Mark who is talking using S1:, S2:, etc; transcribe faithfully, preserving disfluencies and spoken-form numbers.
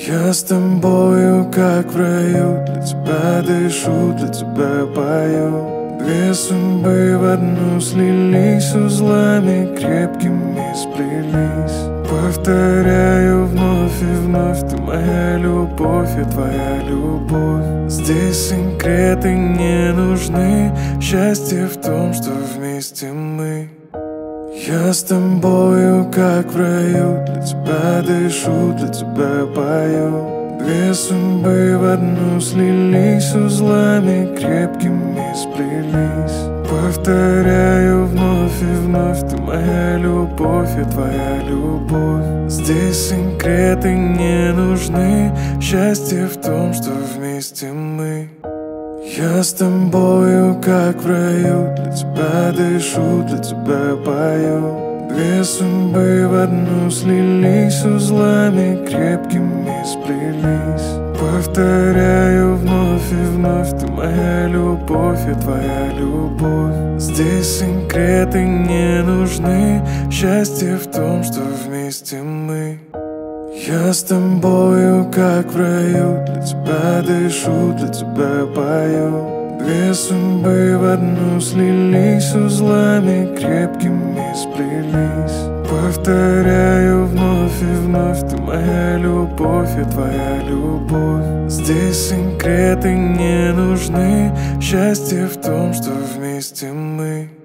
S1: Я с тобою, как в раю, для тебя дышу, для тебя пою. Две судьбы в одну слились, узлами крепкими сплелись. Повторяю вновь и вновь, ты моя любовь, я твоя любовь. Здесь секреты не нужны, счастье в том, что вместе мы. Я с тобою, как в раю, для тебя дышу, для тебя пою. Две судьбы в одну слились, узлами крепкими сплелись. Повторяю вновь и вновь, ты моя любовь, я твоя любовь. Здесь секреты не нужны, счастье в том, что вместе мы. Я с тобою, как в раю, для тебя дышу, для тебя пою. Две судьбы в одну слились, узлами крепкими сплелись. Повторяю вновь и вновь, ты моя любовь, я твоя любовь. Здесь секреты не нужны, счастье в том, что вместе мы. Я с тобою, как в раю, для тебя дышу, для тебя пою. Две судьбы в одну слились, узлами крепкими сплелись. Повторяю вновь и вновь, ты моя любовь, я твоя любовь. Здесь секреты не нужны, счастье в том, что вместе мы.